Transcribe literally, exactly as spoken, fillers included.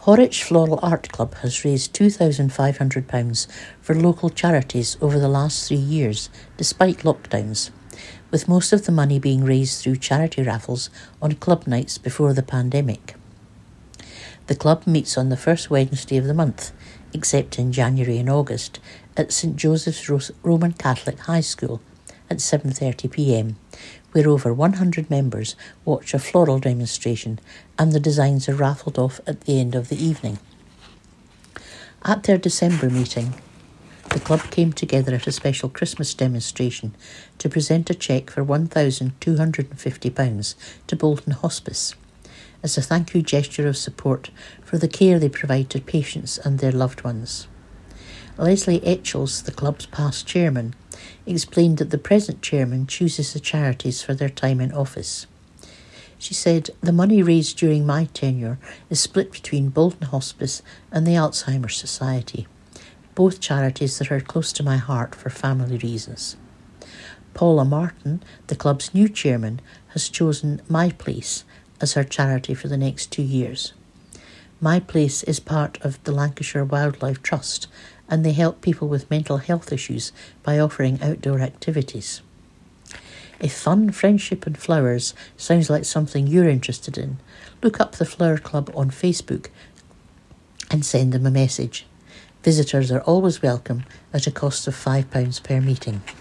Horwich Floral Art Club has raised two thousand five hundred pounds for local charities over the last three years, despite lockdowns, with most of the money being raised through charity raffles on club nights before the pandemic. The club meets on the first Wednesday of the month, except in January and August, at St Joseph's Roman Catholic High School at seven thirty p m, where over one hundred members watch a floral demonstration and the designs are raffled off at the end of the evening. At their December meeting, the club came together at a special Christmas demonstration to present a cheque for one thousand two hundred fifty pounds to Bolton Hospice, as a thank you gesture of support for the care they provide to patients and their loved ones. Leslie Etchells, the club's past chairman, explained that the present chairman chooses the charities for their time in office. She said, "The money raised during my tenure is split between Bolton Hospice and the Alzheimer's Society, both charities that are close to my heart for family reasons." Paula Martin, the club's new chairman, has chosen My Place as her charity for the next two years. My Place is part of the Lancashire Wildlife Trust, and they help people with mental health issues by offering outdoor activities. If fun, friendship and flowers sounds like something you're interested in, look up the Flower Club on Facebook and send them a message. Visitors are always welcome at a cost of five pounds per meeting.